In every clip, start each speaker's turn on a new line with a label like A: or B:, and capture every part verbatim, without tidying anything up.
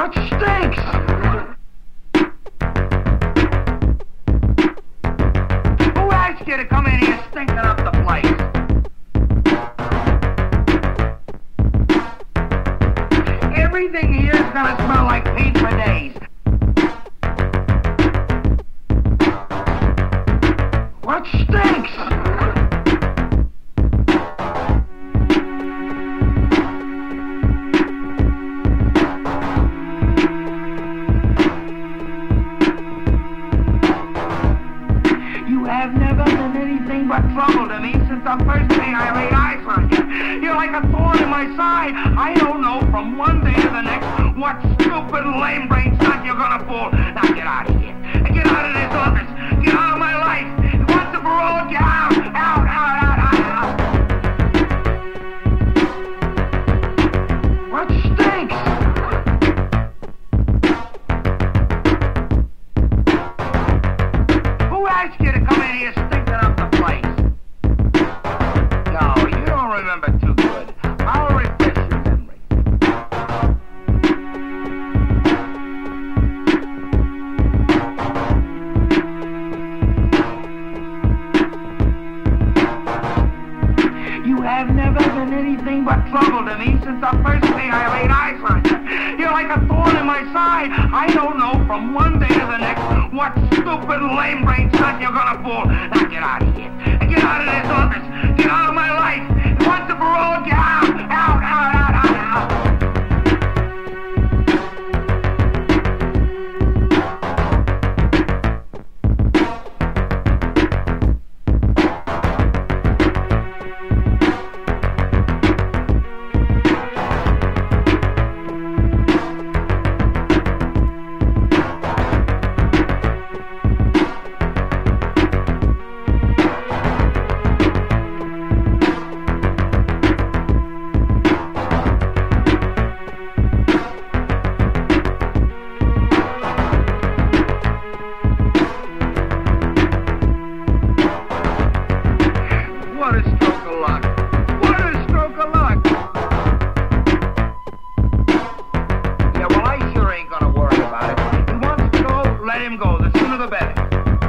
A: What stinks? Who asked you to come in here stinking up the place? Everything here is gonna smell like paint for days. What stinks? You have never been anything but trouble to me since the first day I laid eyes on you. You're like a thorn in my side. I don't know from one day to the next what stupid lame-brained stunt you're gonna pull. Now get out of here. Get out of this office. Get out of my life. Once and for all, get out. Out, out, out, out, out. What stinks? Who asked you to come in here stinking up the place? No, you don't remember too good. I'll refresh your memory. You have never been anything but trouble to me since the first day I laid eyes on you. You're like a thorn in my side. I don't know from one day to the next what stupid lame-brained stunt you're gonna pull. Now get out of here. Get out of this office. Get out of my life. Once and for all, get out. Out, out, out, out, out. What a stroke of luck. What a stroke of luck. Yeah, well, I sure ain't gonna worry about it. He wants to go, let him go. The sooner the better.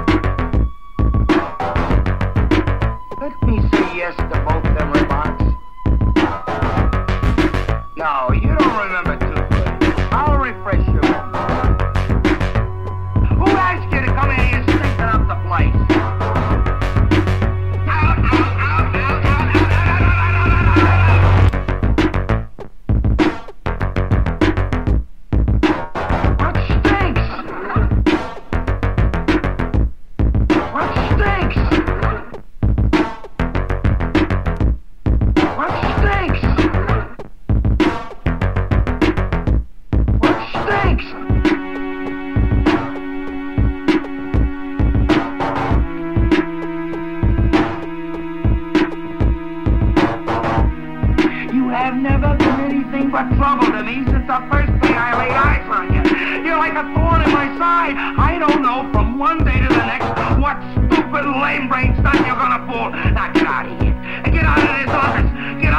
A: Let me say yes to both them remarks. No, you don't remember too good. I'll refresh your memory. Who asked you to come in here stinking up the place? Have never been anything but trouble to me since the first day I laid eyes on you. You're like a thorn in my side. I don't know from one day to the next what stupid lame-brained stunt you're gonna pull. Now get out of here. Get out of this office. Get out.